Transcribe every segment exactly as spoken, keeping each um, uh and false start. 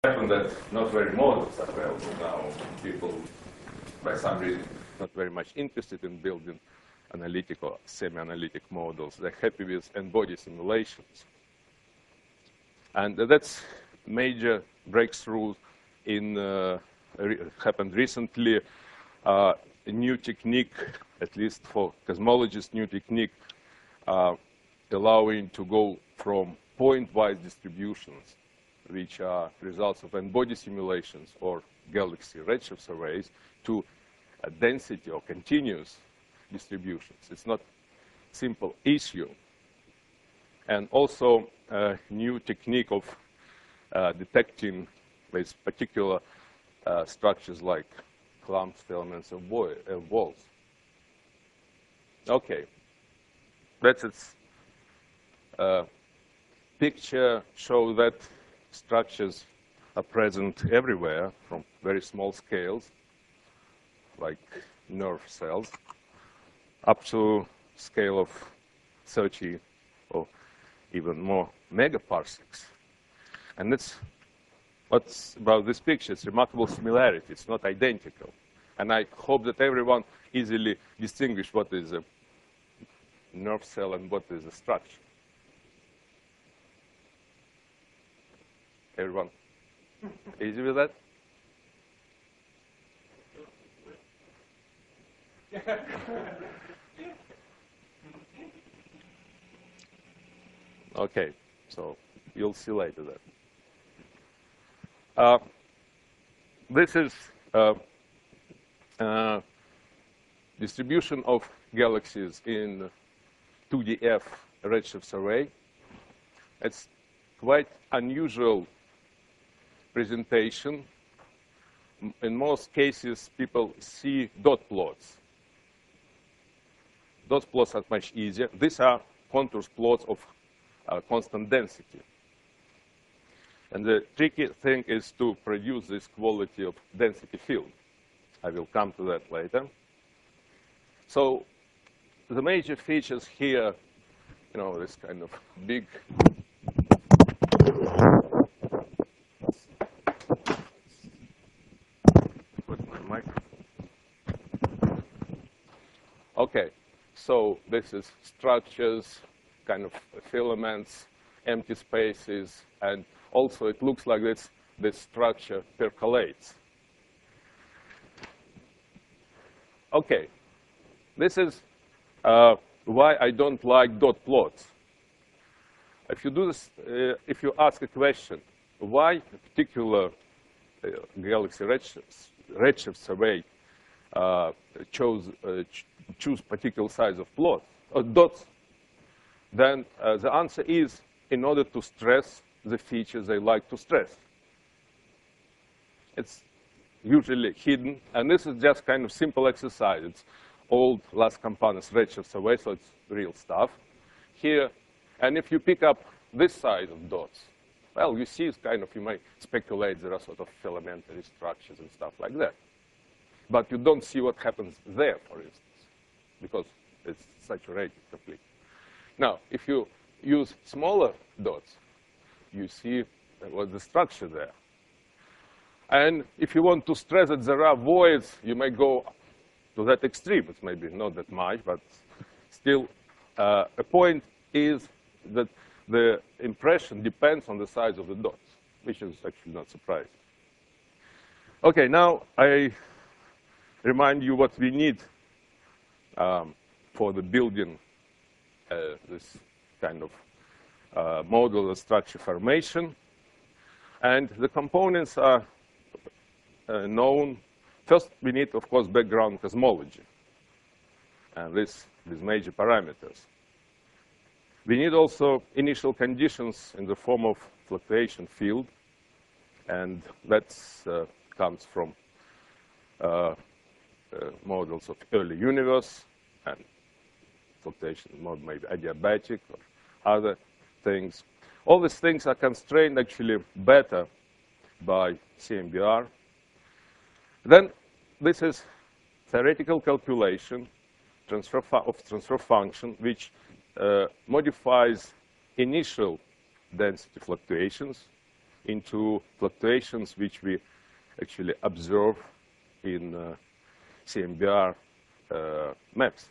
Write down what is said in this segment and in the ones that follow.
happen that not very models are available now. People, by some reason, not very much interested in building analytic or semi-analytic models. They're happy with n-body simulations. And that's major breakthrough in uh, re happened recently. Uh, a new technique, at least for cosmologists, new technique uh, allowing to go from point-wise distributions, which are results of n-body simulations or galaxy redshift surveys, to a density or continuous distributions. It's not a simple issue. And also a new technique of uh, detecting these particular uh, structures like clumps, filaments, and uh, walls. Okay, that's its uh, picture. Show that structures are present everywhere, from very small scales, like nerve cells, up to scale of thirty or even more megaparsecs. And that's what's about this picture. It's remarkable similarity. It's not identical. And I hope that everyone easily distinguish what is a nerve cell and what is a structure. Everyone easy with that? Okay, so you'll see later that. Uh, this is uh, uh, distribution of galaxies in two D F redshift survey. It's quite unusual presentation. In most cases, people see dot plots. Dot plots are much easier. These are contours plots of uh, constant density. And the tricky thing is to produce this quality of density field. I will come to that later. So the major features here, you know, this kind of big Okay, so this is structures, kind of filaments, empty spaces, and also it looks like this, this structure percolates. Okay, this is uh, why I don't like dot plots. If you do this, uh, if you ask a question, why a particular uh, galaxy redshift, redshift survey uh, chose uh, ch choose particular size of plots or dots, then uh, the answer is in order to stress the features they like to stress. It's usually hidden, and this is just kind of simple exercise. It's old Las Campanas redshift survey, so it's real stuff. Here, and if you pick up this size of dots, well, you see it's kind of, you might speculate there are sort of filamentary structures and stuff like that. But you don't see what happens there, for instance, because it's saturated completely. Now, if you use smaller dots, you see what's the structure there. And if you want to stress that there are voids, you may go to that extreme. It's maybe not that much, but still, uh, a point is that the impression depends on the size of the dots, which is actually not surprising. Okay, now I remind you what we need um, for the building uh, this kind of uh, model and structure formation. And the components are uh, known. First, we need, of course, background cosmology, and this, these major parameters. We need also initial conditions in the form of fluctuation field, and that uh, comes from uh, uh, models of early universe, and fluctuation mode may be adiabatic or other things. All these things are constrained actually better by C M B R. Then this is theoretical calculation transfer of transfer function, which uh, modifies initial density fluctuations into fluctuations which we actually observe in uh, C M B R uh, maps.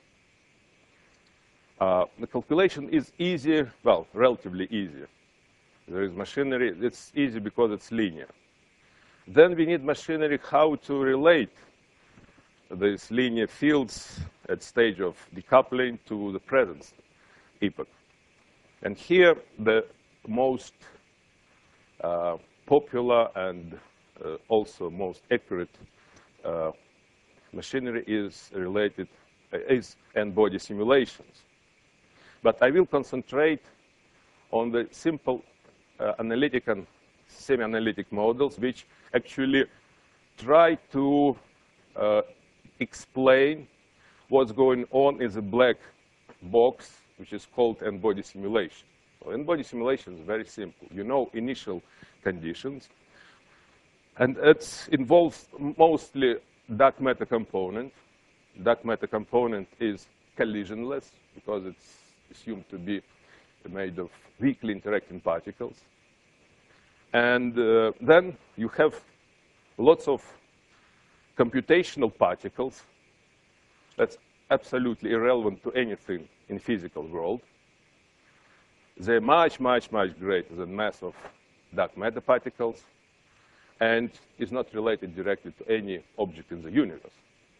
Uh, the calculation is easy, well, relatively easy. There is machinery. It's easy because it's linear. Then we need machinery how to relate these linear fields at stage of decoupling to the present epoch. And here, the most uh, popular and uh, also most accurate uh, machinery is related, uh, is n-body simulations. But I will concentrate on the simple uh, analytic and semi-analytic models, which actually try to uh, explain what's going on in the black box, which is called n-body simulation. So n-body simulation is very simple. You know initial conditions, and it involves mostly dark matter component. Dark matter component is collisionless because it's assumed to be made of weakly interacting particles. And uh, then you have lots of computational particles. That's absolutely irrelevant to anything in physical world. They're much, much, much greater than mass of dark matter particles, and is not related directly to any object in the universe.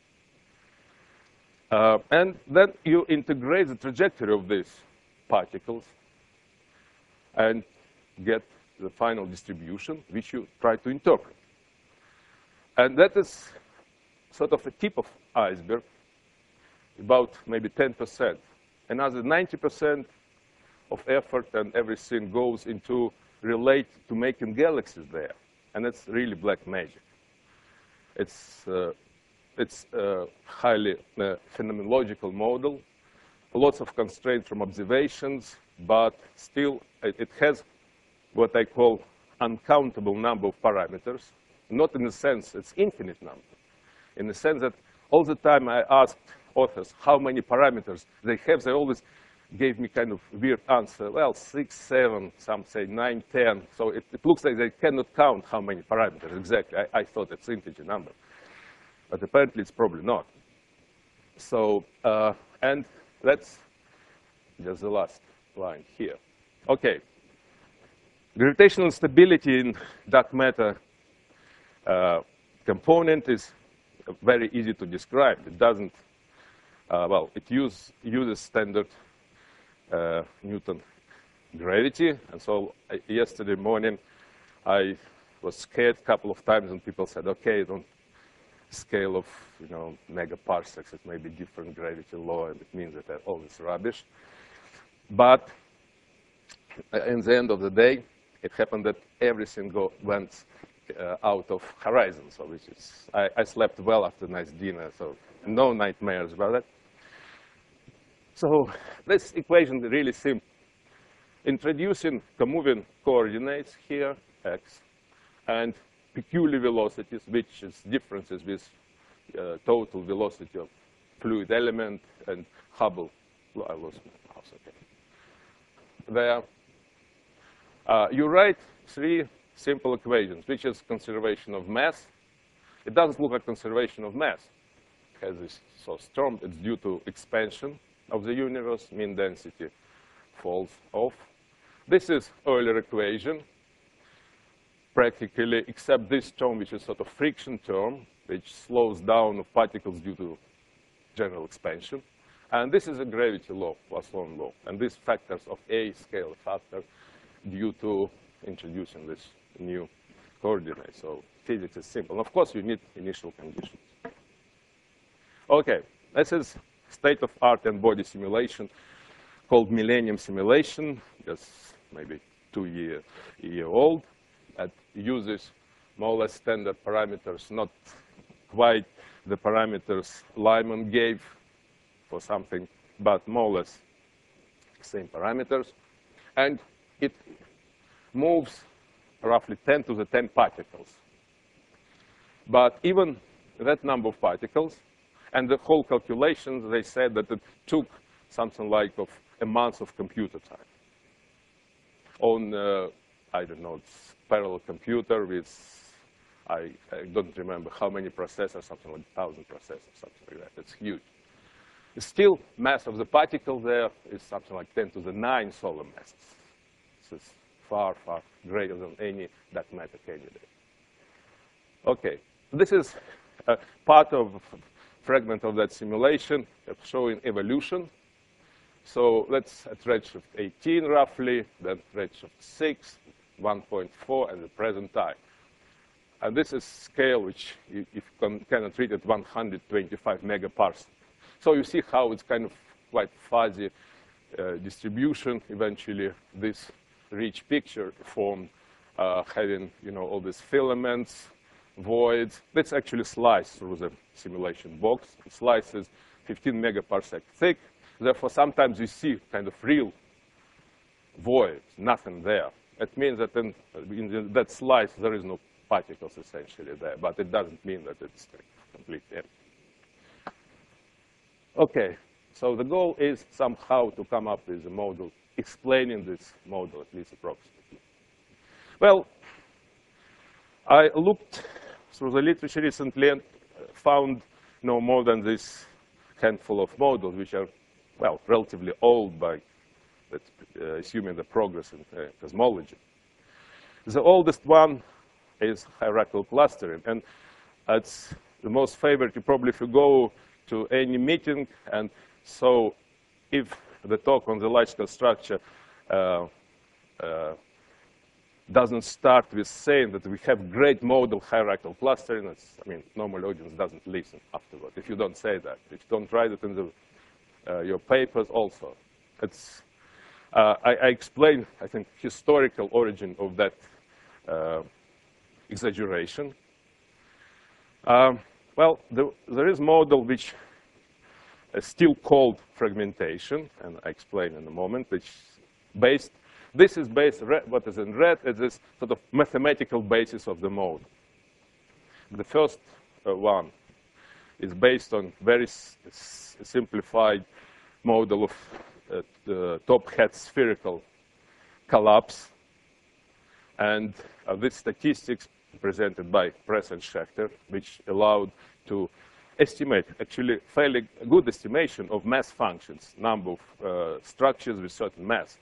Uh, and then you integrate the trajectory of these particles and get the final distribution, which you try to interpret. And that is sort of a tip of iceberg, about maybe ten percent. Another ninety percent of effort and everything goes into relate to making galaxies there. And it's really black magic. It's, uh, it's a highly uh, phenomenological model, lots of constraints from observations, but still it, it has what I call uncountable number of parameters, not in the sense it's infinite number, in the sense that all the time I asked authors how many parameters they have, they always gave me kind of weird answer. Well, six, seven, some say nine, ten. So it, it looks like they cannot count how many parameters exactly. I, I thought it's integer number, but apparently it's probably not. So, uh, and that's just the last line here. Okay. Gravitational stability in dark matter uh, component is very easy to describe. It doesn't, uh, well, it use, uses standard uh, Newton gravity. And so uh, yesterday morning, I was scared a couple of times, and people said, okay, on scale of, you know, megaparsecs, it may be different gravity law, and it means that all this rubbish. But in the end of the day, it happened that everything go, went uh, out of horizon. So which is, I, I slept well after a nice dinner, so no nightmares about that. So this equation is really simple. Introducing comoving coordinates here, x, and peculiar velocities, which is differences with uh, total velocity of fluid element and Hubble. Well, I lost my mouse, okay. There. Uh, you write three simple equations, which is conservation of mass. It doesn't look like conservation of mass, because it's so strong. It's due to expansion of the universe. Mean density falls off. This is Euler equation, practically, except this term, which is sort of friction term, which slows down of particles due to general expansion. And this is a gravity law, Poisson law. And these factors of A scale factor due to introducing this new coordinate. So physics is simple. And of course, you need initial conditions. OK, this is state-of-art n-body simulation called Millennium simulation, just maybe two year, year old. That uses more or less standard parameters, not quite the parameters Lyman gave for something, but more or less same parameters. And it moves roughly ten to the ten particles. But even that number of particles, and the whole calculations, they said that it took something like of a month of computer time on, uh, I don't know, parallel computer with, I, I don't remember how many processors, something like one thousand processors, something like that. It's huge. Still, mass of the particle there is something like ten to the nine solar masses. This is far, far greater than any dark matter candidate. Okay, this is a part of a fragment of that simulation showing evolution. So let's at redshift eighteen roughly, then redshift six, one point four, and the present time. And this is scale which you, you can, cannot read at one hundred twenty-five megaparsec. So you see how it's kind of quite fuzzy uh, distribution. Eventually, this rich picture formed, uh, having you know all these filaments, voids. That's actually sliced through the simulation box. It slices fifteen megaparsec thick. Therefore, sometimes you see kind of real voids, nothing there. It means that in, in that slice there is no particles essentially there, but it doesn't mean that it's completely empty. Okay, so the goal is somehow to come up with a model explaining this model, at least approximately. Well, I looked through the literature recently and found no more than this handful of models, which are, well, relatively old by that, uh, assuming the progress in uh, cosmology. The oldest one is hierarchical clustering, and it's the most favorite. You probably, if you go to any meeting, and so if the talk on the large-scale structure uh, uh, doesn't start with saying that we have great model hierarchical clustering, it's, I mean, normal audience doesn't listen afterward if you don't say that. If you don't write it in the, uh, your papers also. It's, uh, I, I explained, I think, historical origin of that uh, exaggeration. Um, Well, the, there is a model which is still called fragmentation, and I explain in a moment, which based, this is based, red, what is in red, is this sort of mathematical basis of the model. The first uh, one is based on very s simplified model of uh, the top hat spherical collapse, and uh, this statistics presented by Press and Schechter, which allowed to estimate, actually fairly good estimation of mass functions, number of uh, structures with certain mass.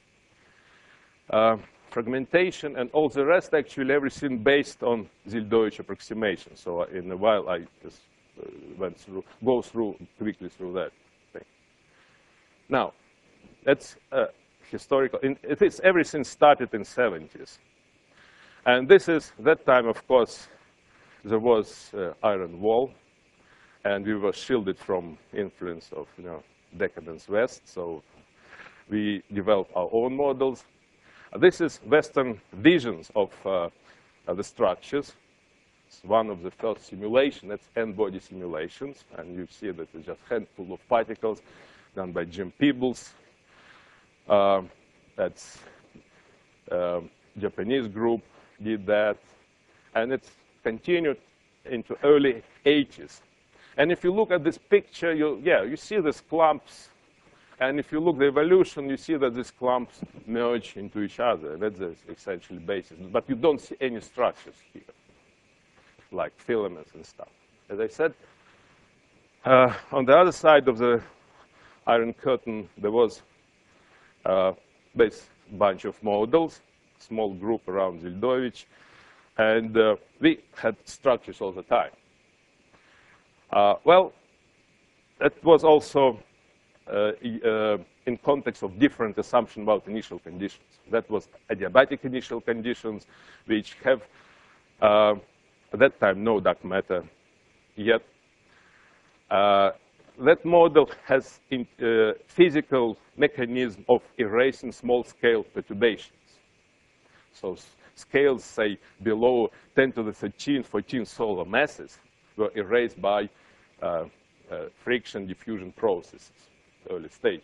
Uh, fragmentation and all the rest, actually everything based on Zildovich approximation. So in a while I just uh, went through, go through quickly through that thing. Now, that's uh, historical. In, it is everything started in seventies. And this is, that time, of course, there was uh, iron wall, and we were shielded from influence of, you know, decadence West, so we developed our own models. Uh, this is Western visions of uh, uh, the structures. It's one of the first simulations, that's N-body simulations, and you see that it's just a handful of particles done by Jim Peebles. Uh, that's uh, Japanese group did that, and it's continued into early eighties. And if you look at this picture, you, yeah, you see these clumps, and if you look at the evolution, you see that these clumps merge into each other. That's the essential basis. But you don't see any structures here, like filaments and stuff. As I said, uh, on the other side of the Iron Curtain, there was uh, this bunch of models, small group around Zildovich, and uh, we had structures all the time. Uh, well, that was also uh, uh, in context of different assumptions about initial conditions. That was adiabatic initial conditions, which have, uh, at that time, no dark matter yet. Uh, that model has in, uh, physical mechanism of erasing small-scale perturbations. So scales, say, below ten to the thirteen, fourteen solar masses were erased by uh, uh, friction diffusion processes, early stages.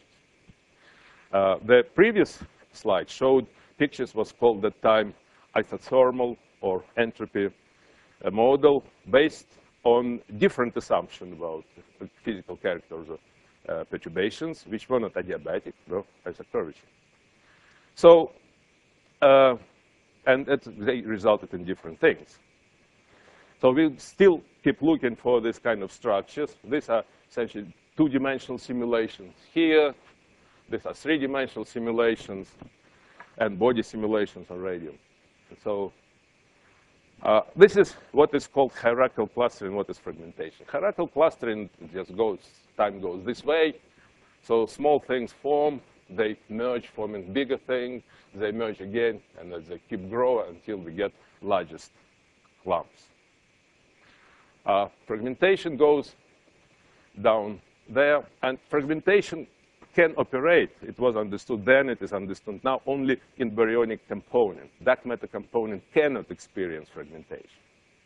Uh, the previous slide showed pictures was called at that time isothermal or entropy uh, model based on different assumptions about the physical characters of uh, perturbations, which were not adiabatic, no, as a curvature. So uh, and it, they resulted in different things. So we still keep looking for this kind of structures. These are essentially two-dimensional simulations here. These are three-dimensional simulations and body simulations on radium. So uh, this is what is called hierarchical clustering, what is fragmentation. Hierarchical clustering just goes, time goes this way. So small things form, they merge, forming bigger things, they merge again, and as they keep growing until we get largest clumps. Uh, fragmentation goes down there, and fragmentation can operate. It was understood then, it is understood now only in baryonic component. Dark matter component cannot experience fragmentation.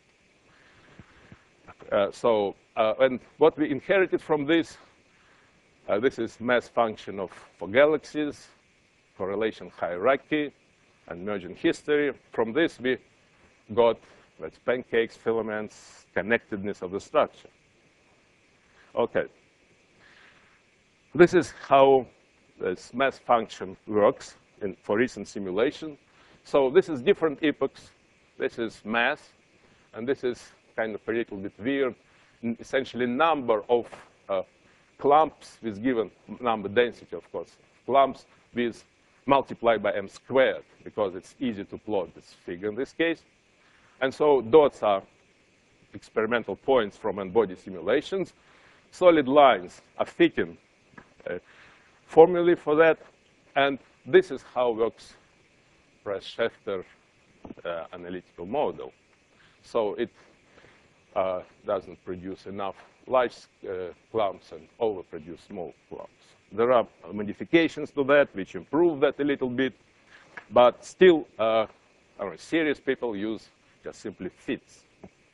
Uh, so, uh, and what we inherited from this, uh, this is mass function of for galaxies, correlation hierarchy, and merging history. From this we got that's pancakes, filaments, connectedness of the structure. Okay. This is how this mass function works in, for recent simulation. So this is different epochs. This is mass, and this is kind of a little bit weird. Essentially, number of uh, clumps with given number density, of course, clumps with multiplied by m squared, because it's easy to plot this figure in this case. And so dots are experimental points from n-body simulations. Solid lines are fitting uh, formulae for that. And this is how works Price-Schefter uh, analytical model. So it uh, doesn't produce enough large uh, clumps and overproduce small clumps. There are modifications to that which improve that a little bit. But still, uh, I don't know, serious people use just simply fits.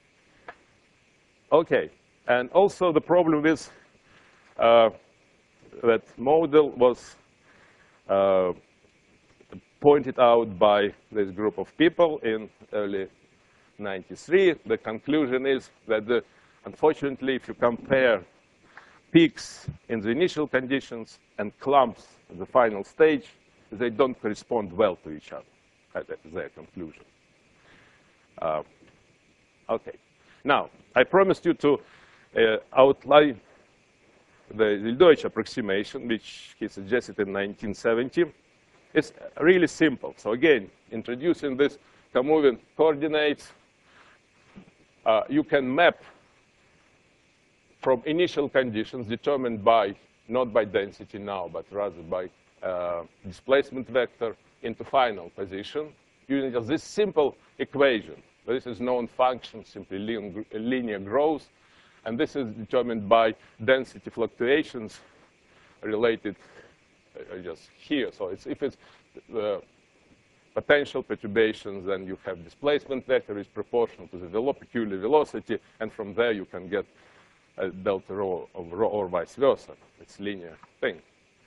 Okay, and also the problem is uh, that model was uh, pointed out by this group of people in early ninety-three. The conclusion is that, the, unfortunately, if you compare peaks in the initial conditions and clumps at the final stage, they don't correspond well to each other. That is their conclusion. Uh, okay. Now, I promised you to uh, outline the Zildovich approximation, which he suggested in nineteen seventy. It's really simple. So again, introducing this comoving coordinates, uh, you can map from initial conditions determined by, not by density now, but rather by uh, displacement vector into final position using just this simple equation. This is known function, simply linear growth, and this is determined by density fluctuations related uh, just here. So it's, if it's the potential perturbations, then you have displacement vector is proportional to the velo peculiar velocity, and from there you can get a delta rho of rho or vice versa. It's linear thing.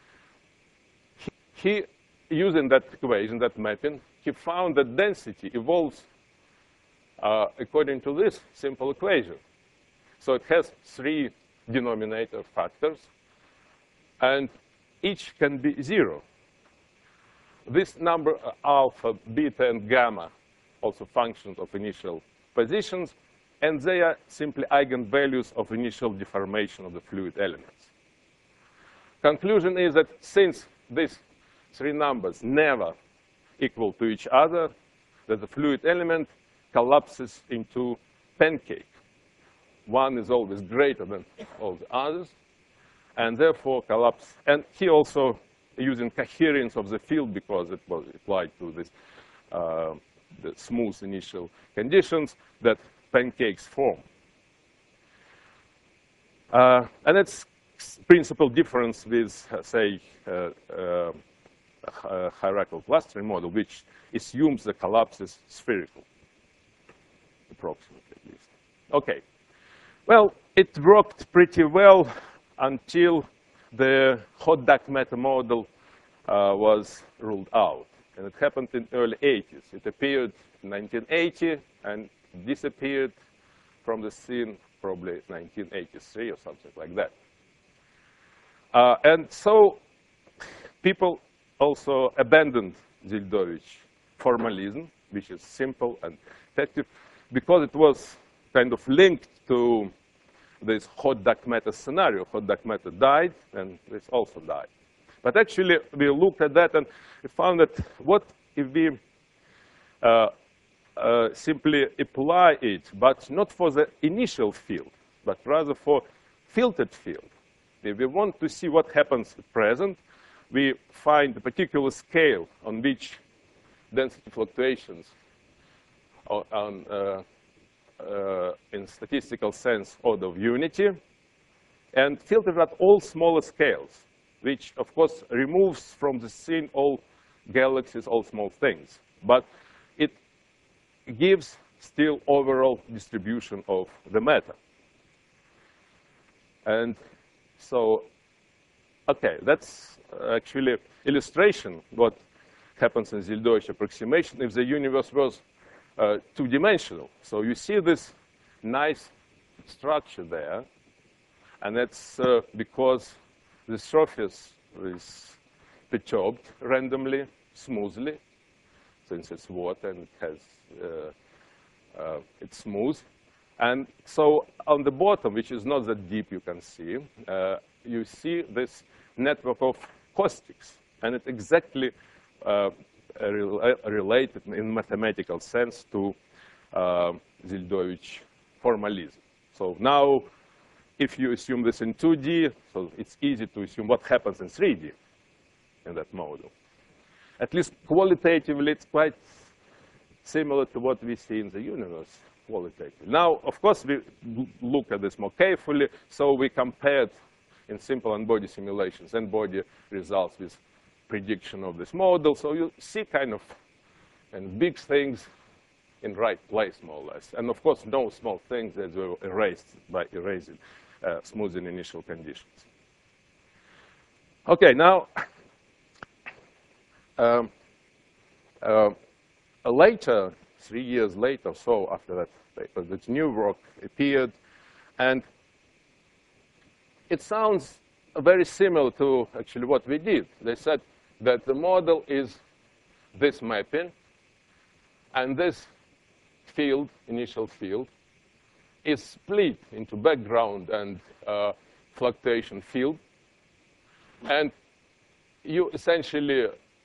He, using that equation, that mapping, he found that density evolves uh, according to this simple equation. So it has three denominator factors, and each can be zero. This number, uh, alpha, beta, and gamma, also functions of initial positions, and they are simply eigenvalues of initial deformation of the fluid elements. Conclusion is that since these three numbers never equal to each other, that the fluid element collapses into pancake. One is always greater than all the others, and therefore collapse. And he also using coherence of the field, because it was applied to this uh, the smooth initial conditions, that pancakes form. Uh, and it's principal difference with, uh, say, uh, uh, a hierarchical clustering model, which assumes the collapse is spherical, approximately at least. Okay. Well, it worked pretty well until the hot dark matter model uh, was ruled out. And it happened in early eighties. It appeared in nineteen eighty and disappeared from the scene probably nineteen eighty-three or something like that. Uh, and so people also abandoned Zildovich formalism which is simple and effective, because it was kind of linked to this hot dark matter scenario. Hot dark matter died, and this also died. But actually, we looked at that, and we found that what if we uh, uh, simply apply it, but not for the initial field, but rather for filtered field. If we want to see what happens at present, we find a particular scale on which density fluctuations are on, uh, uh, in statistical sense, order of unity, and filter at all smaller scales, which, of course, removes from the scene all galaxies, all small things. But it gives still overall distribution of the matter. And so, okay, that's actually illustration what happens in Zeldovich approximation if the universe was uh, two-dimensional. So you see this nice structure there, and that's uh, because the surface is perturbed randomly, smoothly, since it's water and it has, uh, uh, it's smooth. And so on the bottom, which is not that deep, you can see, uh, you see this network of caustics. And it's exactly uh, rel related in mathematical sense to uh, Zeldovich formalism. So now, if you assume this in two D, so it's easy to assume what happens in three D in that model. At least qualitatively, it's quite similar to what we see in the universe. Qualitative. Now, of course, we look at this more carefully, so we compared in simple n-body simulations n-body results with prediction of this model. So you see kind of and big things in right place, more or less. And of course, no small things that were erased by erasing uh, smoothing initial conditions. Okay, now, um, uh, later, three years later, so after that paper, this new work appeared, and it sounds very similar to actually what we did. They said that the model is this mapping, and this field, initial field, is split into background and uh, fluctuation field, and you essentially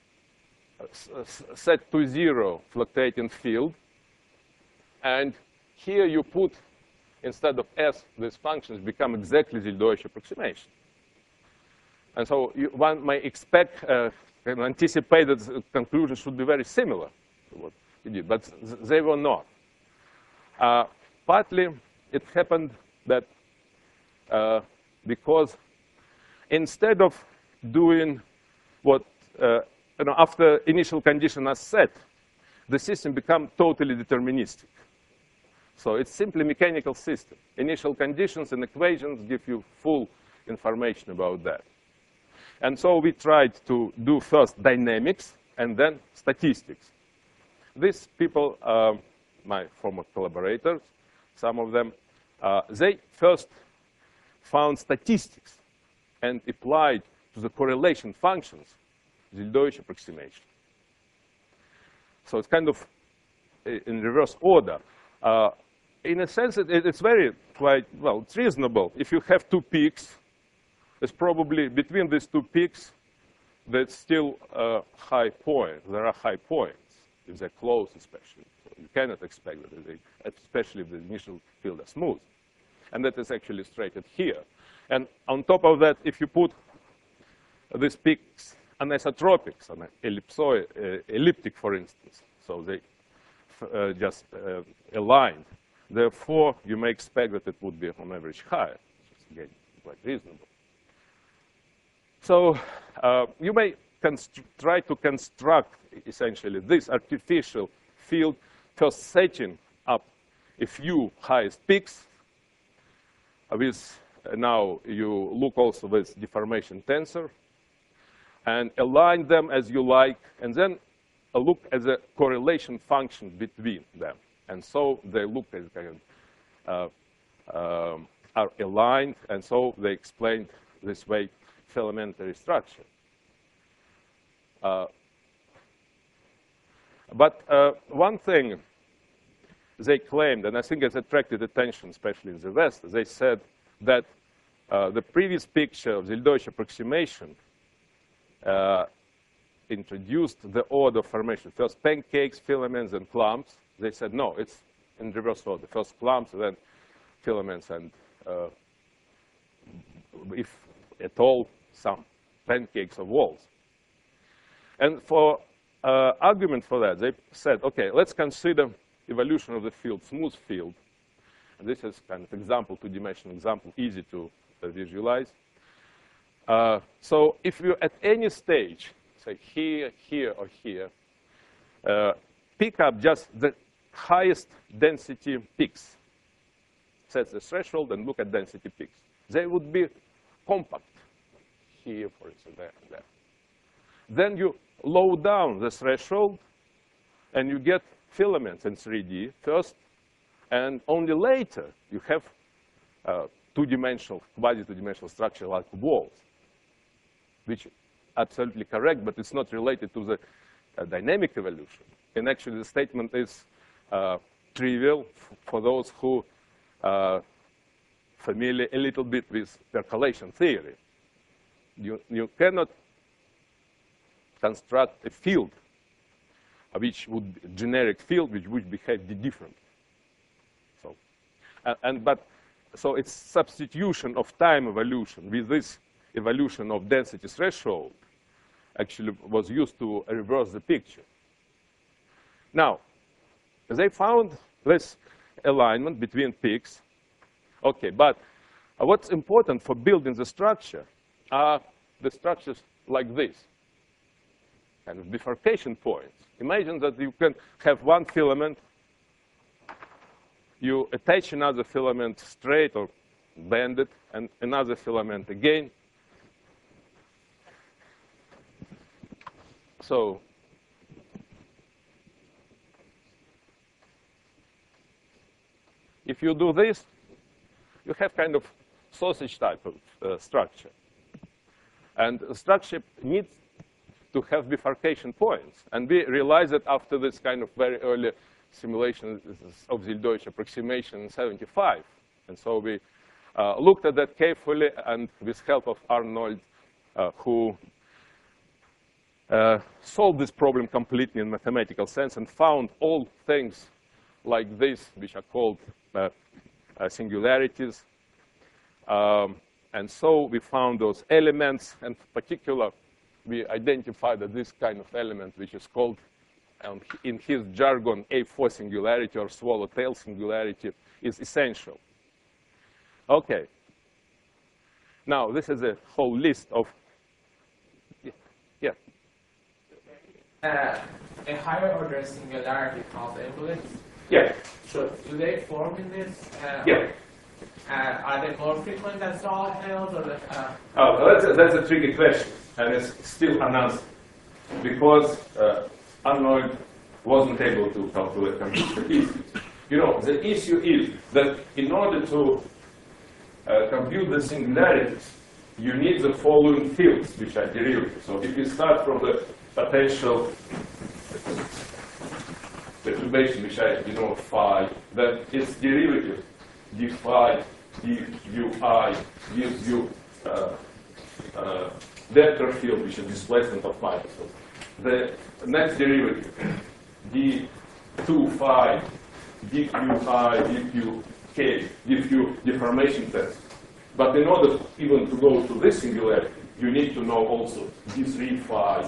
set to zero fluctuating field, and here you put, instead of S, these functions become exactly the Zeldovich approximation. And so you, one may expect uh, and anticipate that the conclusion should be very similar to what we did, but th they were not. Uh, partly, it happened that uh, because instead of doing what uh, you know, after initial condition are set, the system becomes totally deterministic. So it's simply mechanical system. Initial conditions and equations give you full information about that. And so we tried to do first dynamics and then statistics. These people, uh, my former collaborators, some of them, uh, they first found statistics and applied to the correlation functions Zeldovich approximation. So it's kind of in reverse order. Uh, in a sense, it, it's very quite, well, it's reasonable. If you have two peaks, it's probably between these two peaks, there's still a high point. There are high points, if they're close especially. So you cannot expect that, they, especially if the initial field is smooth. And that is actually illustrated here. And on top of that, if you put these peaks anisotropics, an ellipsoid, uh, elliptic, for instance, so they uh, just uh, aligned. Therefore, you may expect that it would be on average higher, which is again quite reasonable. So uh, you may try to construct essentially this artificial field, first setting up a few highest peaks. With uh, now you look also with deformation tensor, and align them as you like, and then uh, look at the correlation function between them. And so they look as kind of, uh, um, are aligned, and so they explained this way filamentary structure. Uh, But uh, one thing they claimed, and I think it's attracted attention, especially in the West, they said that uh, the previous picture of the Hildeuch approximation uh, introduced the order of formation. First pancakes, filaments, and clumps. They said, no, it's in reverse order. First clumps, then filaments, and uh, if at all, some pancakes of walls. And for uh, argument for that, they said, OK, let's consider evolution of the field, smooth field. And this is kind of example, two-dimensional example, easy to uh, visualize. Uh, so if you at any stage, say here, here, or here, uh, pick up just the highest density peaks, set the threshold and look at density peaks, they would be compact here, for instance, there and there. Then you low down the threshold, and you get filaments in three D first, and only later you have uh, two-dimensional, quasi-two-dimensional structure like walls, which is absolutely correct, but it's not related to the uh, dynamic evolution. And actually, the statement is uh, trivial for those who are familiar a little bit with percolation theory. You, you cannot construct a field, which would be a generic field, which would behave different. So, and, and but so it's substitution of time evolution with this evolution of density threshold actually was used to reverse the picture. Now, they found this alignment between peaks. Okay, but what's important for building the structure are the structures like this, kind of bifurcation points. Imagine that you can have one filament, you attach another filament straight or bend it, and another filament again. So if you do this, you have kind of sausage type of uh, structure. And the structure needs to have bifurcation points. And we realized that after this kind of very early simulation of the Hildeuch approximation in seventy-five. And so we uh, looked at that carefully, and with help of Arnold, uh, who uh, solved this problem completely in mathematical sense and found all things like this, which are called uh, uh, singularities. Um, and so we found those elements, and in particular, we identified that this kind of element, which is called, um, in his jargon, A four singularity or swallowtail singularity, is essential. OK. Now, this is a whole list of, yeah. yeah. Uh, a higher order singularity called embolics. Yeah. So do they form in this? Uh, yeah. Uh, are they more frequent than swallowtails, or the, uh... Oh, that's a, that's a tricky question, and it's still unanswered, because uh, Arnold wasn't able to calculate compute the issue. You know, the issue is that in order to uh, compute the singularities, you need the following fields, which are derivatives. So if you start from the potential perturbation, which I denote you know, phi, then its derivative d phi dui gives you uh, uh, vector field, which is displacement of phi. So the next derivative, d two phi dqi dqk, gives you deformation test. But in order even to go to this singularity, you need to know also d three phi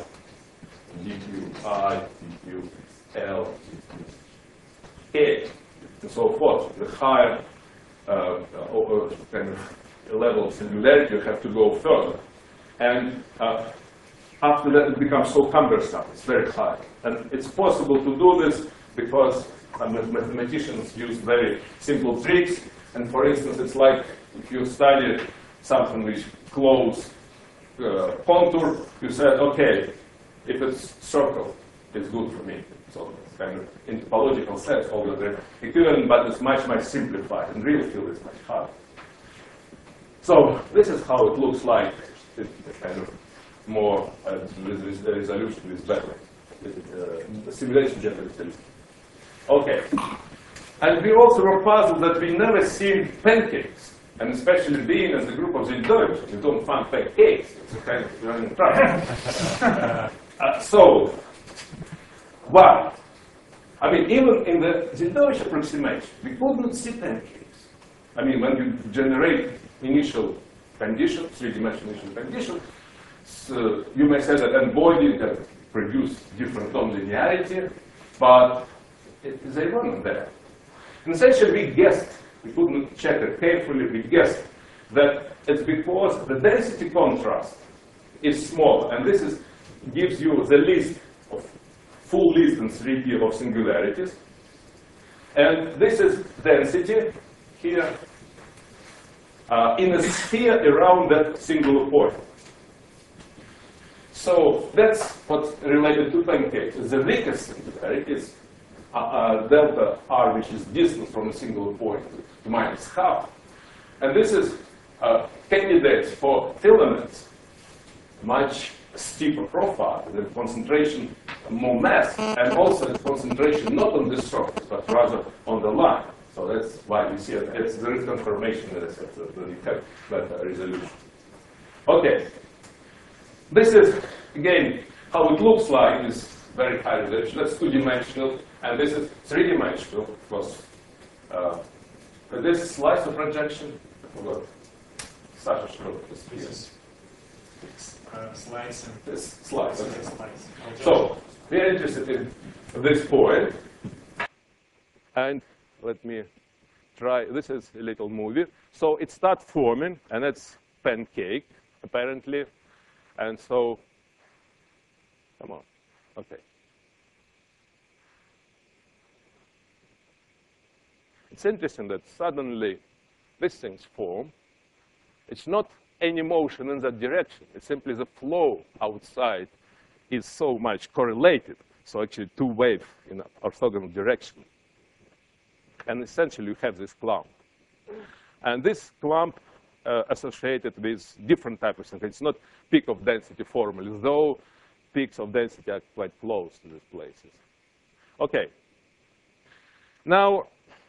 dqi dql dqk, and so forth. The higher uh, uh, kind of level of singularity, you have to go further. And uh, after that, it becomes so cumbersome. It's very high. And it's possible to do this because uh, mathematicians use very simple tricks. And for instance, it's like if you study something which close uh, contour, you said, OK, if it's circle, it's good for me. So it's kind of in topological sense, although they're equivalent, but it's much, much simplified. And real field is much harder. So this is how it looks like. It's kind of more uh, with, with the resolution is better. uh, simulation characteristics. Okay. And we also were puzzled that we never seen pancakes. And especially being in the group of Zildovich, you don't find pancakes. It's a kind of you're in trouble. uh, so, why? I mean, even in the Zildovich approximation, we could not see pancakes. I mean, when you generate initial conditions, three-dimensional initial conditions, so you may say that n-body can produce different non-linearity, but it, they weren't there. And essentially, we guessed, we couldn't check it carefully, we guessed that it's because the density contrast is small, and this is, gives you the list of full list in three P of singularities. And this is density here uh, in a sphere around that singular point. So that's what's related to pancakes. The weakest singularity is uh, uh, delta r, which is distance from a singular point, to minus half. And this is uh, candidates for filaments, much steeper profile, the concentration more mass, and also the concentration not on the surface, but rather on the line. So that's why we see it. It's, there is confirmation that it's when you have better resolution. Okay. This is, again, how it looks like is very high resolution. That's two-dimensional, and this is three-dimensional, of course. Uh, but this slice of projection, I forgot. Sasha showed this. This is uh, slice and This slice. Okay. slice. So, we are interested in this point. And let me try. This is a little movie. So it starts forming, and it's pancake, apparently. And so, come on. Okay. It's interesting that suddenly these things form. It's not any motion in that direction. It's simply the flow outside is so much correlated. So actually two waves in orthogonal direction. And essentially you have this clump. And this clump uh, associated with different types of things. It's not peak of density formally, though peaks of density are quite close to these places. Okay. Now,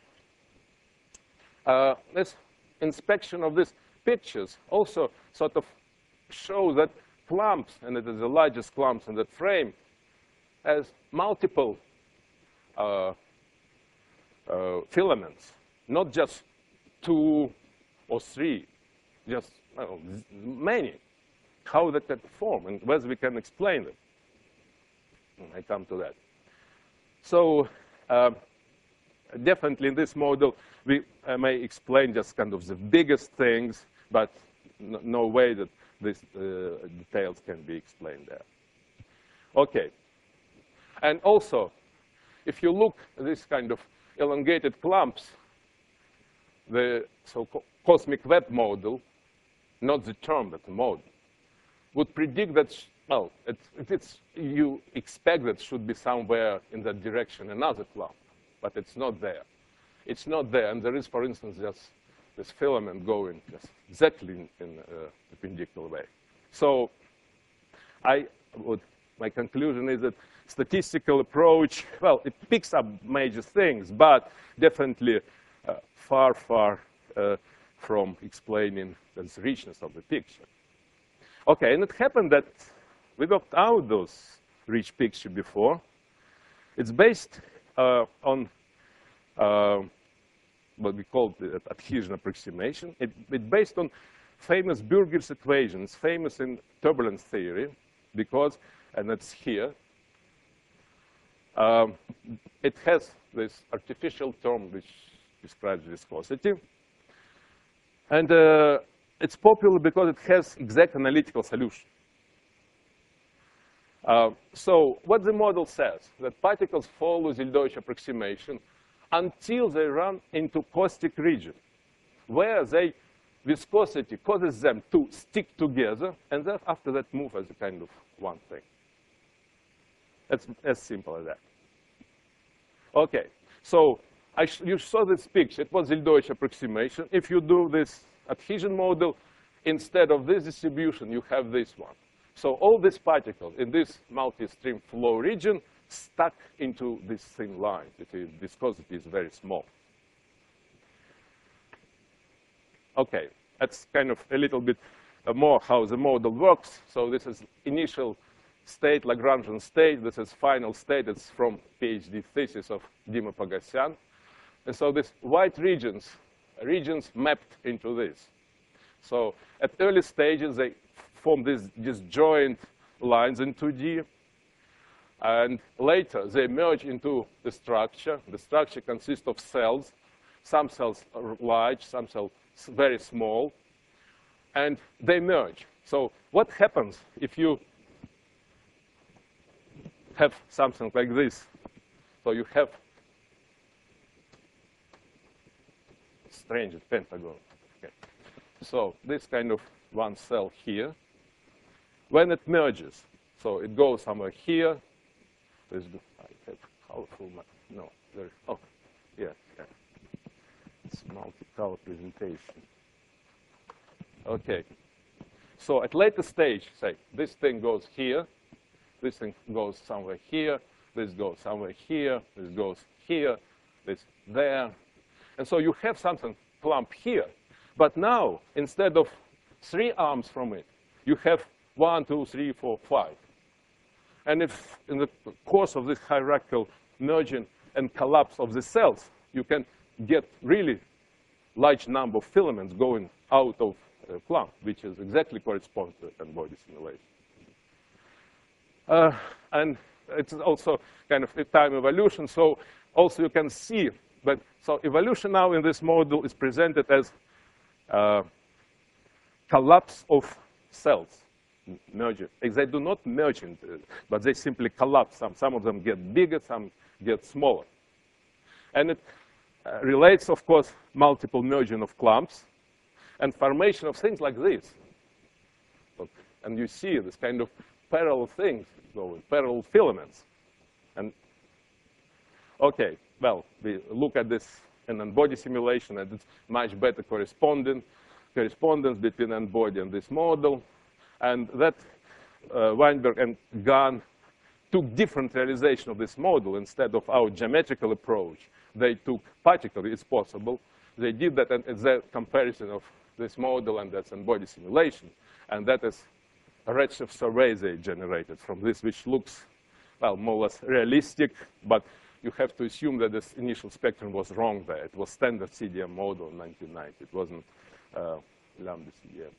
uh, this inspection of these pictures also sort of shows that clumps, and it is the largest clumps in that frame, has multiple uh, uh, filaments, not just two or three, just well, many. How that can form, and whether we can explain it. I come to that. So uh, definitely in this model, we uh, may explain just kind of the biggest things, but no, no way that these uh, details can be explained there. Okay. And also, if you look at this kind of elongated clumps, the so-called cosmic web model, not the term, but the model, would predict that, well, it, it's, you expect that should be somewhere in that direction another clump, but it's not there. It's not there, and there is, for instance, just this filament going just exactly in, in a perpendicular way. So I would, my conclusion is that statistical approach, well, it picks up major things, but definitely uh, far, far uh, from explaining the richness of the picture. Okay, and it happened that we worked out those rich picture before. It's based uh, on uh, what we call the adhesion approximation. It, it's based on famous Burger's equations, famous in turbulence theory, because, and it's here, um, it has this artificial term which describes viscosity. And uh, it's popular because it has exact analytical solution. Uh, so what the model says, that particles follow the Zildovich approximation until they run into caustic region, where they viscosity causes them to stick together, and then after that move as a kind of one thing. It's as simple as that. Okay, so I sh you saw this picture. It was Zildovich approximation. If you do this adhesion model, instead of this distribution, you have this one. So all these particles in this multi-stream flow region stuck into this thin line. The viscosity is very small. Okay, that's kind of a little bit more how the model works. So this is initial state, Lagrangian state. This is final state. It's from PhD thesis of Dima Pogosyan. And so these white regions, regions mapped into this. So at early stages, they form these disjoint lines in two D. And later, they merge into the structure. The structure consists of cells. Some cells are large, some cells very small. And they merge. So what happens if you have something like this? So you have strange pentagon. Okay. So this kind of one cell here. When it merges, so it goes somewhere here. There's, I have colorful, no, there's, oh, yeah, yeah. It's multi-color presentation. Okay. So at later stage, say, this thing goes here, this thing goes somewhere here, this goes somewhere here, this goes here, this there. And so you have something plump here. But now, instead of three arms from it, you have one, two, three, four, five. And if in the course of this hierarchical merging and collapse of the cells, you can get really large number of filaments going out of a clump, which is exactly corresponds to an body simulation. Uh, and it's also kind of a time evolution. So also you can see, but so evolution now in this model is presented as uh, collapse of cells. Merger. They do not merge, into, but they simply collapse. Some, some of them get bigger, some get smaller. And it uh, relates, of course, multiple merging of clumps and formation of things like this. Look, and you see this kind of parallel things going, parallel filaments. And okay, well, we look at this in n-body simulation, and it's much better corresponding, correspondence between n-body and this model. And that uh, Weinberg and Gahn took different realization of this model. Instead of our geometrical approach, they took particularly, it's possible. They did that, and it's a comparison of this model and that's n-body simulation. And that is a redshift survey they generated from this, which looks, well, more or less realistic, but you have to assume that this initial spectrum was wrong there. It was standard C D M model in nineteen ninety. It wasn't uh, lambda C D M.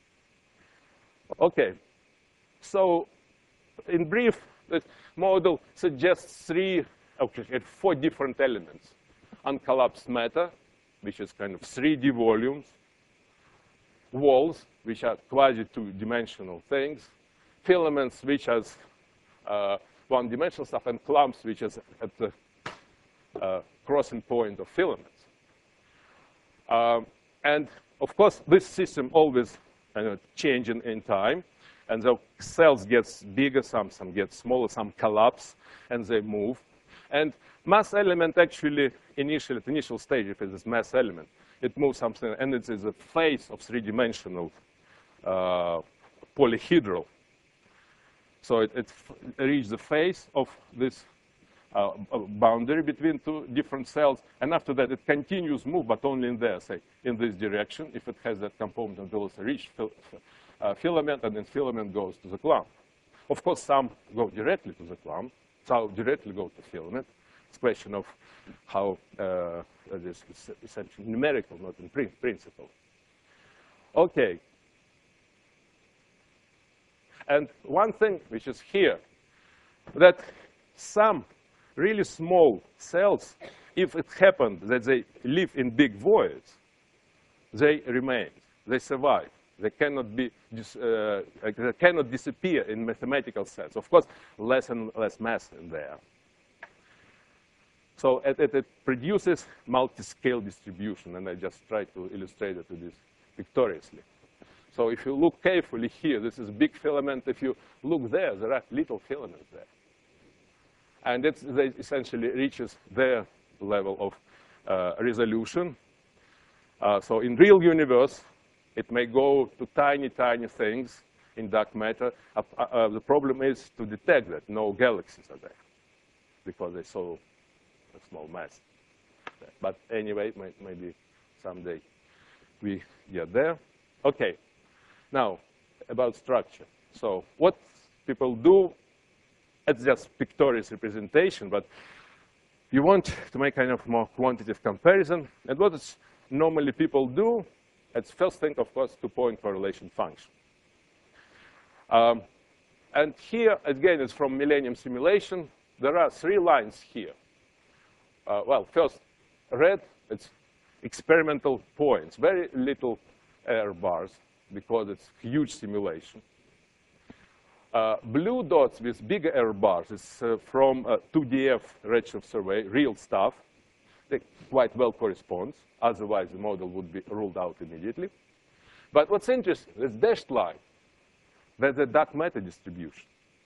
Okay, so in brief, the model suggests three, okay, four different elements. Uncollapsed matter, which is kind of three D volumes. Walls, which are quasi-two-dimensional things. Filaments, which are uh, one-dimensional stuff. And clumps, which is at the uh, crossing point of filaments. Um, and of course, this system always Uh, changing in time, and the cells gets bigger, some some get smaller, some collapse, and they move. And mass element actually initially at initial stage, if it is mass element, it moves something, and it is a face of three-dimensional uh, polyhedral. So it, it reaches the face of this uh, boundary between two different cells, and after that it continues move, but only in there, say, in this direction, if it has that component until it's reached fil uh, filament, and then filament goes to the clump. Of course, some go directly to the clump, some directly go to filament. It's a question of how uh, this is essentially numerical, not in prin principle. Okay. And one thing which is here, that some really small cells, if it happened that they live in big voids, they remain, they survive. They cannot be, dis uh, they cannot disappear in mathematical sense. Of course, less and less mass in there. So it, it, it produces multi-scale distribution, and I just try to illustrate it with this victoriously. So if you look carefully here, this is a big filament. If you look there, there are little filaments there. And it essentially reaches their level of uh, resolution. Uh, so in real universe, it may go to tiny, tiny things. in dark matter. Uh, uh, the problem is to detect that no galaxies are there because they're so a small mass. But anyway, may, maybe someday we get there. Okay, now about structure. So what people do, it's just pictorial representation, but you want to make kind of more quantitative comparison. And what is normally people do, it's first thing, of course, two-point correlation function. Um, and here, again, it's from Millennium simulation. There are three lines here. Uh, well, first, red, it's experimental points, very little error bars because it's huge simulation. Uh, blue dots with bigger error bars is uh, from uh, two D F redshift survey, real stuff. They quite well corresponds. Otherwise, the model would be ruled out immediately. But what's interesting, this dashed line, that's a dark matter distribution.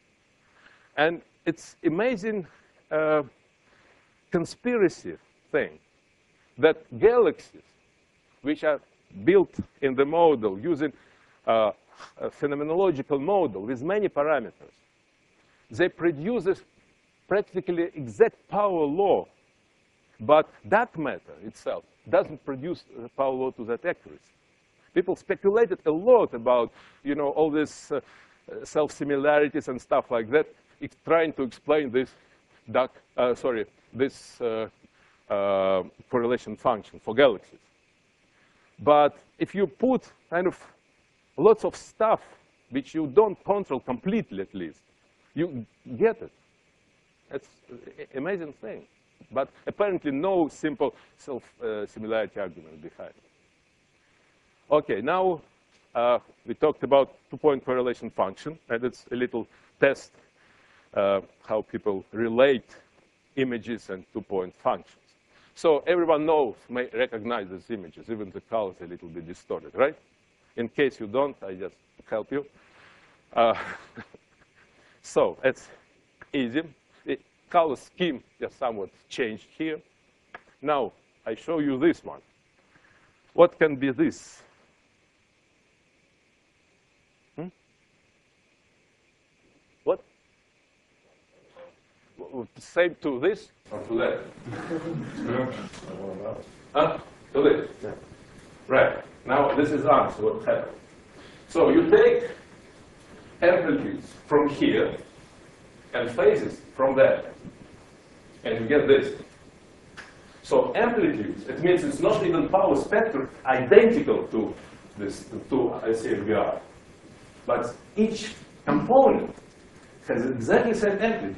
And it's amazing uh, conspiracy thing that galaxies, which are built in the model using uh, a phenomenological model with many parameters, they produce this practically exact power law, but dark matter itself doesn't produce the power law to that accuracy. People speculated a lot about, you know, all these uh, self-similarities and stuff like that, trying to explain this dark, uh, sorry, this uh, uh, correlation function for galaxies. But if you put kind of lots of stuff which you don't control completely, at least, you get it. It's an amazing thing. But apparently no simple self-similarity uh, argument behind it. OK, now uh, we talked about two-point correlation function. And it's a little test uh, how people relate images and two-point functions. So everyone knows, may recognize these images. Even the colors are a little bit distorted, right? In case you don't, I just help you. Uh, so it's easy. The color scheme just somewhat changed here. Now I show you this one. What can be this? Hmm? What? Same to this or to that? Huh? To this. Yeah. Right. Now, this is answer what happened. So you take amplitudes from here and phases from there, and you get this. So amplitudes, it means it's not even power spectrum identical to this to C F B R, but each component has exactly the same amplitude.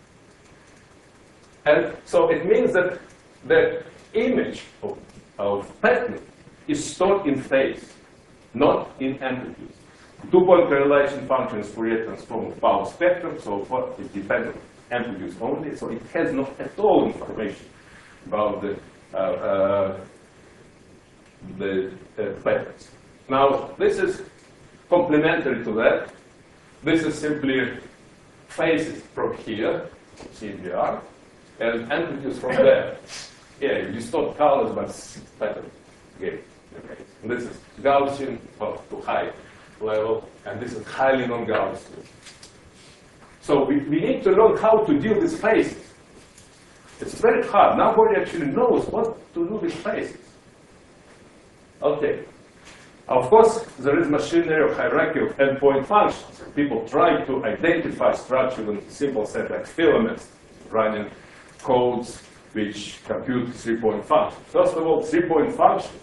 And so it means that the image of, of pattern is stored in phase, not in amplitudes. Two-point correlation function is Fourier transform of power spectrum, so it depends on amplitudes only, so it has not at all information about the, uh, uh, the uh, patterns. Now, this is complementary to that. This is simply phases from here, C F B R, and amplitudes from there. Yeah, you distort colors, but pattern again. Okay. And this is Gaussian up to high level, and this is highly non-Gaussian. So we, we need to learn how to deal with phases. It's very hard. Nobody actually knows what to do with phases. Okay. Of course, there is machinery of hierarchy of endpoint functions. People try to identify structure in simple set like filaments, running codes which compute three-point functions. First of all, three-point function,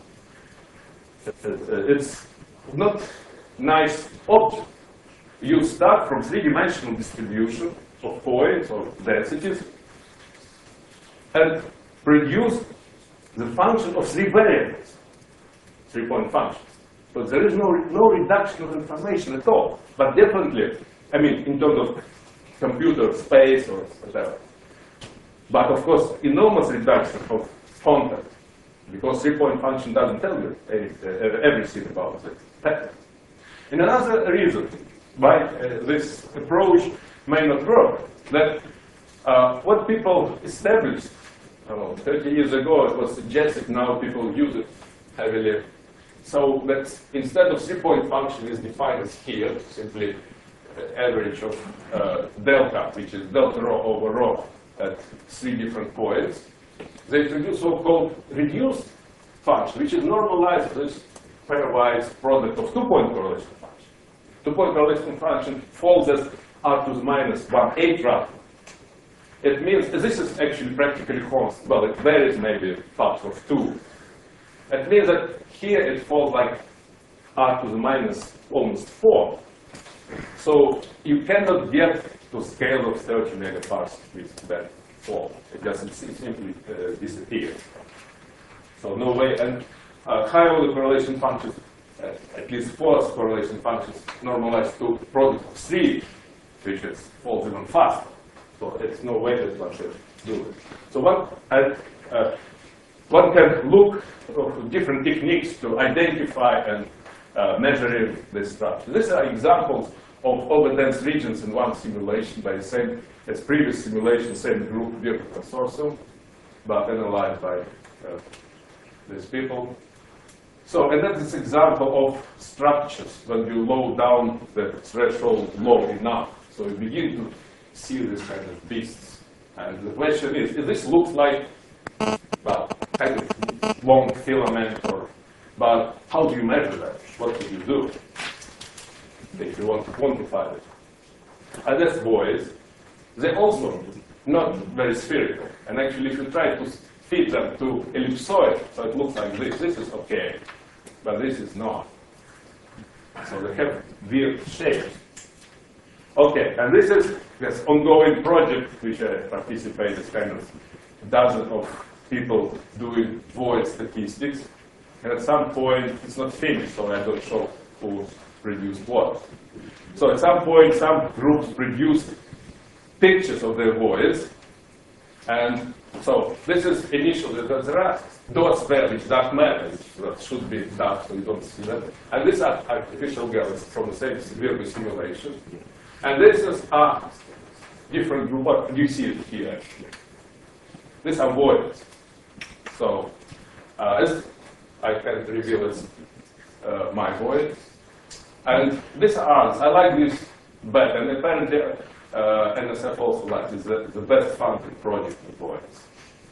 it's not nice object. You start from three-dimensional distribution of points or densities and produce the function of three variables, three-point functions. So there is no, no reduction of information at all, but definitely, I mean, in terms of computer space or whatever. But of course, enormous reduction of content, because three-point function doesn't tell you any, uh, everything about the pattern. And another reason why uh, this approach may not work, that uh, what people established uh, thirty years ago, it was suggested, now people use it heavily so that instead of three-point function is defined as here, simply uh, average of uh, delta, which is delta rho over rho at three different points. They produce so-called reduced function, which is normalized this pairwise product of two-point correlation function. Two-point correlation function falls as r to the minus one eighth roughly. It means this is actually practically constant. Well, it varies maybe a factor of two. It means that here it falls like r to the minus almost four. So you cannot get to scale of thirty megaparsecs with that fall. It just simply uh, disappears. So no way. And uh, higher order correlation functions, uh, at least fourth correlation functions, normalized to product of three, which is falls even faster. So it's no way that one should do it. So one, uh, uh, one can look at different techniques to identify and uh, measure this structure. These are examples of overdense regions in one simulation by the same as previous simulation, same group, Virtu consortium, but analyzed by uh, these people. So, and that is an example of structures when you low down the threshold low enough. So you begin to see this kind of beasts. And the question is, if this looks like, well, kind of long filament, or, but how do you measure that? What do you do if you want to quantify it? And that's boys. They're also not very spherical. And actually, if you try to fit them to ellipsoid, so it looks like this, this is okay, but this is not. So they have weird shapes. Okay, and this is this ongoing project which I participate as kind of dozen of people doing void statistics. And at some point, it's not finished, so I don't show who produced what. So at some point, some groups produced pictures of their voids. And so this is initially, there are dots there which dark matter, that should be dark, so you don't see them. And these are artificial galaxies from the same Virtu simulation. And this is a different group. What do you see it here? Actually, these are voids. So uh, as I can reveal it's uh, my void. And these are ours. I like this bet, and apparently uh, N S F also likes it. The, the best funded project of voids.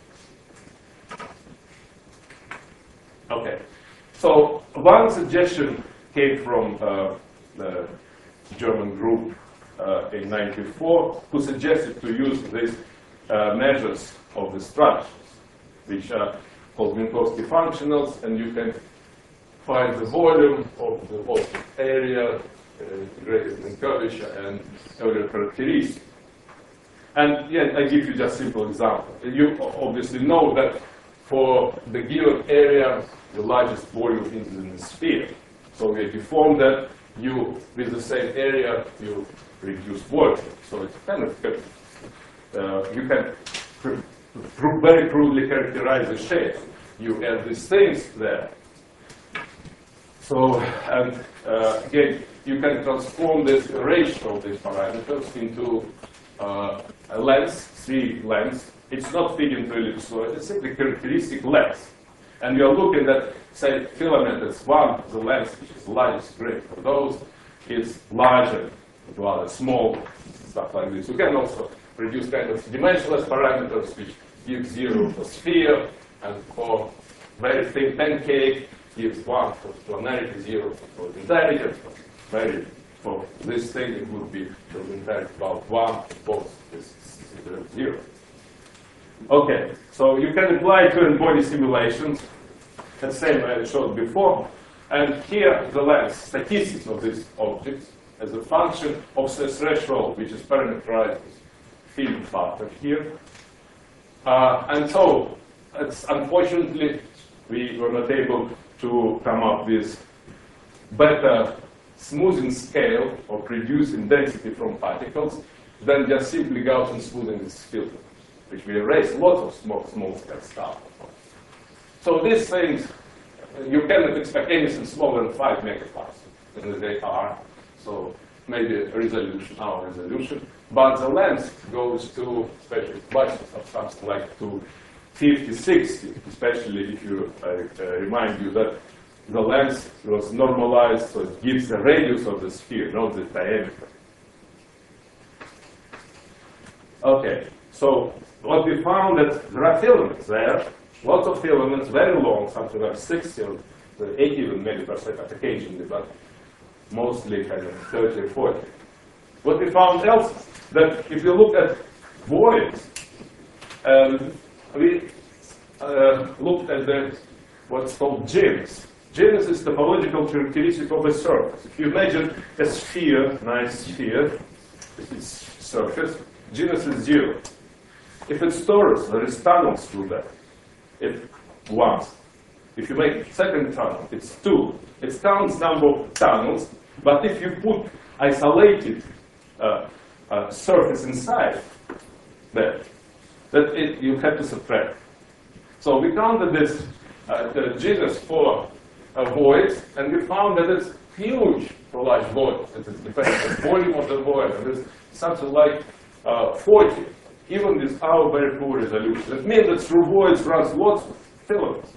Okay. So one suggestion came from uh, the German group uh, in ninety-four, who suggested to use these uh, measures of the structures, which are called Minkowski functionals, and you can find the volume of the whole area, uh, integrated in curvature, and other characteristics. And yeah, I give you just a simple example. You obviously know that for the given area, the largest volume is in the sphere. So we deform that. You, with the same area, you reduce volume. So it's kind of, uh, you can pr pr very crudely characterize the shape. You add these things there. So, and uh, again, you can transform this ratio of these parameters into uh, a length, three lengths. It's not fit into ellipsoid, it's simply characteristic length. And you're looking at, say, filament that's one, the length, which is the largest grade for those, is larger, rather small, stuff like this. You can also produce kind of dimensionless parameters, which give zero for sphere, and for very thin pancake, gives one for planarity, zero for entirety. Very, for this thing, it would be for entirety about one, both is zero. Okay, so you can apply current body simulations, the same I showed before, and here the length, statistics of these objects as a function of the threshold, which is parameterized as field factor here. Uh, and so, it's, unfortunately, we were not able to come up with better smoothing scale of reducing density from particles than just simply Gaussian smoothing this filter, which we erase lots of small, small scale stuff. So these things, you cannot expect anything smaller than five megaparsecs, and they are. So maybe a resolution, our resolution. But the length goes to, especially biases of something like to fifty, sixty, especially if you, I uh, remind you that the length was normalized, so it gives the radius of the sphere, not the diameter. Okay, so what we found that there are filaments there, lots of filaments, very long, something like sixty or eighty even maybe per second occasionally, but mostly kind of thirty or forty. What we found else, that if you look at voids, um, we uh, looked at the what's called genus. Genus is topological characteristic of a surface. If you imagine a sphere, nice sphere, its surface, genus is zero. If it's torus, there is tunnels through that. If once. If you make second tunnel, it's two. It counts number of tunnels, but if you put isolated uh, uh, surface inside that, that it, you have to subtract. So we counted this uh, the genus for uh, voids, and we found that it's huge for large voids. It depends on the volume of the void, and it's something like uh, forty, even with our very poor resolution. It means that through voids runs lots of filaments.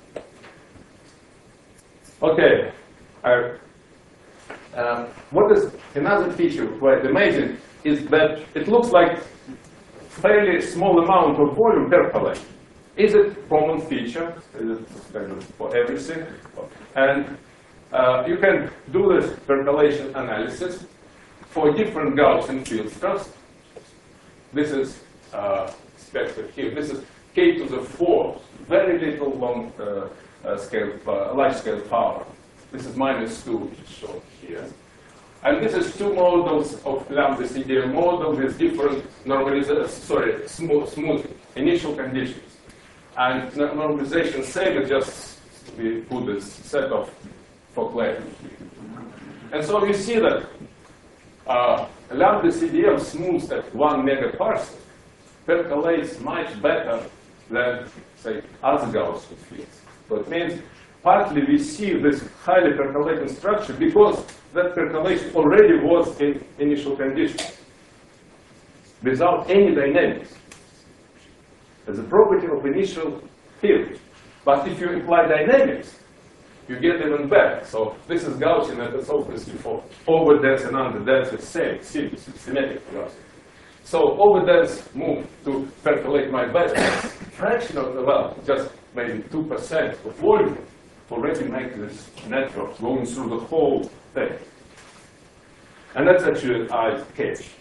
Okay. Uh, um, what is another feature quite amazing is that it looks like fairly small amount of volume percolate. Is it a common feature? Is it kind of for everything? And uh, you can do this percolation analysis for different Gaussian field stress. This is uh, spectrum here. This is k to the fourth, very little long uh, uh, scale, uh, large scale power. This is minus two, which is shown here. And this is two models of lambda C D M model with different normalization, sorry, smooth, smooth initial conditions. And normalization same, it just we put this set of for clarity. And so we see that uh, lambda C D M smooth at one megaparsec percolates much better than, say, other Gaussian fields. So it means partly we see this highly percolating structure because that percolation already was in initial conditions without any dynamics. As a property of initial field. But if you apply dynamics, you get even better. So this is Gaussian, and it's obviously for overdense and underdense, it's same, series, it's symmetric Gaussian. So overdense move to percolate my better. Fraction of the, well, just maybe two percent of volume already make this network going through the whole thing. And that's actually I catch.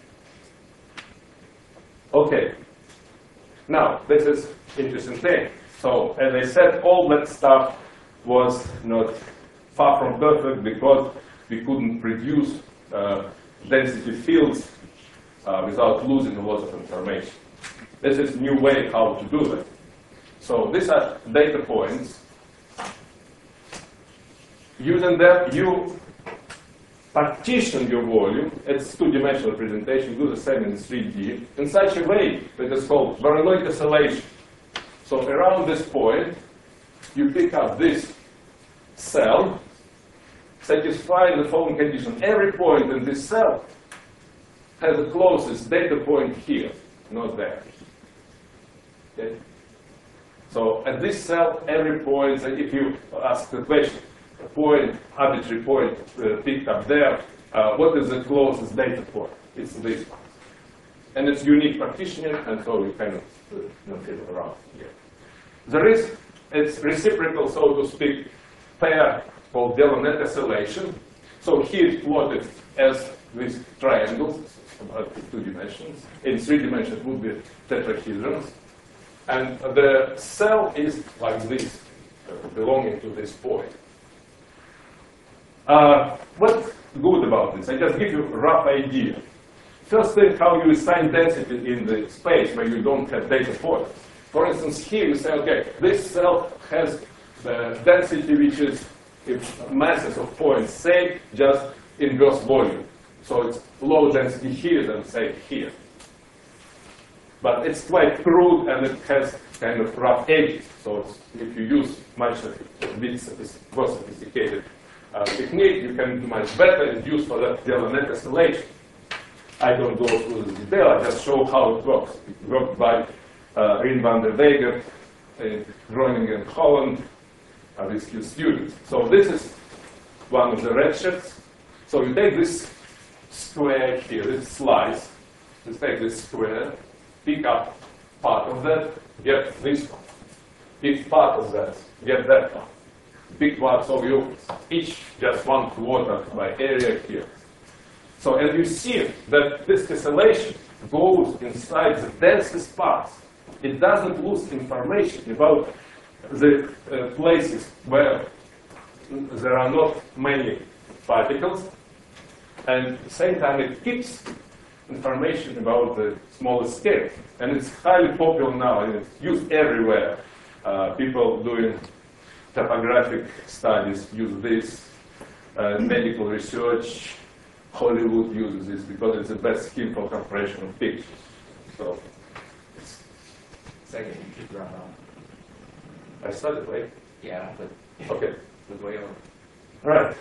Okay. Now, this is interesting thing. So, as I said, all that stuff was not far from perfect because we couldn't produce uh, density fields uh, without losing a lot of information. This is a new way how to do that. So, these are data points. Using them, you partition your volume. It's two-dimensional presentation. Do the same in three D in such a way that is called Voronoi tessellation. So around this point, you pick up this cell, satisfy the following condition. Every point in this cell has the closest data point here, not there. Okay? So at this cell, every point, if you ask the question, a point, arbitrary point uh, picked up there, uh, what is the closest data point? It's this one. And it's unique partitioning, and so you kind of uh, you know, fiddle around here. There is, it's reciprocal, so to speak, pair called Delaunay tessellation. So here it's plotted as these triangles, about two dimensions. In three dimensions would be tetrahedrons. And the cell is like this, uh, belonging to this point. Uh, what's good about this? I just give you a rough idea. First thing, how you assign density in the space where you don't have data points. For instance, here you say, okay, this cell has the density which is if masses of points same, just inverse volume. So it's low density here than say here. But it's quite crude and it has kind of rough edges. So it's, if you use much of it, bit more sophisticated uh, technique, you can do much better and use for that Delaunay tessellation. I don't go through the detail, I just show how it works. It worked by uh, Rien van der Wegen in Groningen, Holland, uh, with his students. So this is one of the redshifts. So you take this square here, this slice, just take this square, pick up part of that, get this one. Pick part of that, get that one. Pick one, so you each just one quarter by area here. So as you see that this tessellation goes inside the densest parts, it doesn't lose information about the uh, places where there are not many particles, and at the same time it keeps information about the smaller scale. And it's highly popular now, and it's used everywhere. Uh, people doing topographic studies use this, uh, medical research, Hollywood uses this because it's the best scheme for compression of pictures. So, Second, you keep running on. I started, right? Yeah, but Okay. the way over. Right.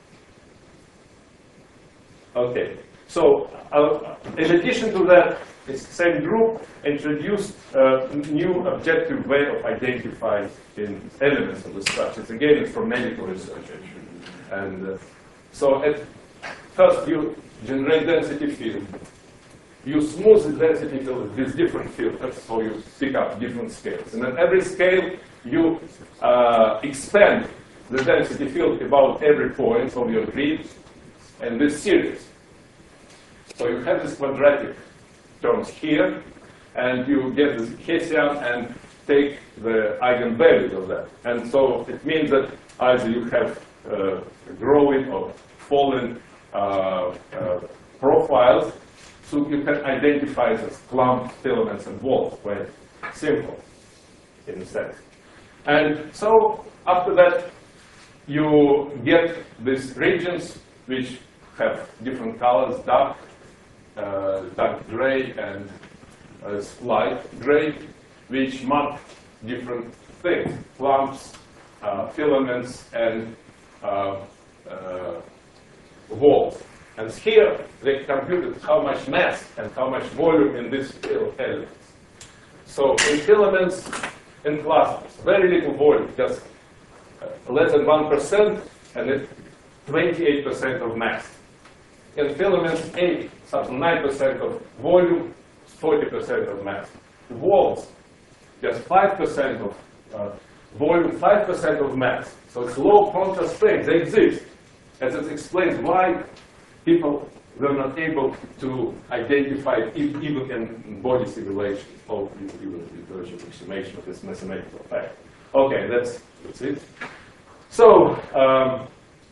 Okay. So, uh, in addition to that, this same group introduced a new objective way of identifying in elements of the structures. Again, it's for medical research, actually. And uh, so, at first, you generate density field. You smooth the density field with different filters, so you pick up different scales. And at every scale, you uh, expand the density field about every point of your grid in this series. So you have this quadratic terms here, and you get this Hessian and take the eigenvalues of that. And so it means that either you have uh, growing or falling uh, uh, profiles, so you can identify as clump, filaments, and walls. Quite simple, in a sense. And so after that, you get these regions which have different colors, dark, uh, dark gray, and uh, light gray, which mark different things: clumps, uh, filaments, and uh, uh, walls. And here they computed how much mass and how much volume in these elements. So in filaments, in clusters, very little volume, just uh, less than one percent, and twenty-eight percent of mass. In filaments, eight, something nine percent of volume, forty percent of mass. Walls, just five percent of uh, volume, five percent of mass. So it's low contrast things, they exist. As it explains why people were not able to identify it even in body simulation, or even with virtual approximation of this mathematical fact. Okay, that's, that's it. So, um,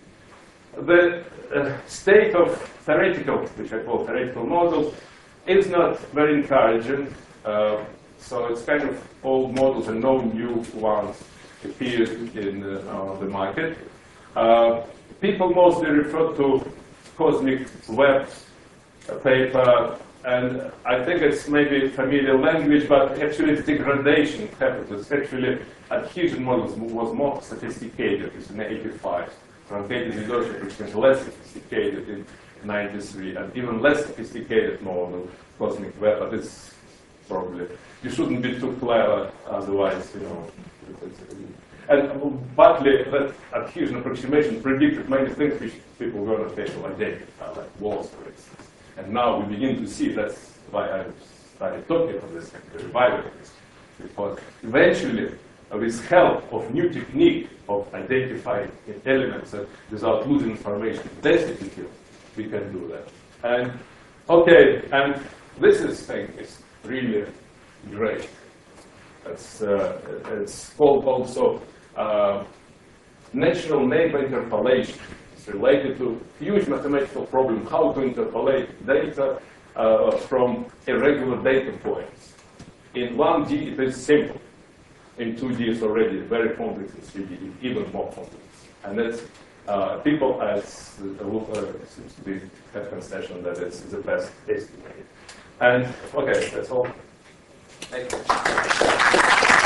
the uh, state of theoretical, which I call theoretical models, is not very encouraging. Uh, so it's kind of old models and no new ones appeared in uh, on the market. Uh, people mostly refer to cosmic web paper, and I think it's maybe familiar language, but actually it's degradation happens. It's actually adhesion models was more sophisticated. It's in eighty-five. Truncated Milosevic was less sophisticated in ninety-three, and even less sophisticated model, cosmic web, but it's probably, you shouldn't be too clever, otherwise, you know. It's, it's, and partly that adhesion approximation predicted many things which people were not able to identify, like walls, for instance. And now we begin to see, that's why I started talking about this, the revival of this. Because eventually, uh, with help of new technique of identifying elements uh, without losing information density field, we can do that. And okay, and this is thing is really great. It's, uh, it's called also uh, natural neighbor interpolation. It's related to huge mathematical problem how to interpolate data uh, from irregular data points. In one D it is simple. In two D it's already very complex. In three D even more complex. And that's uh, people as uh, seems to be have concession that it's the best estimate. And okay, that's all. Thank you.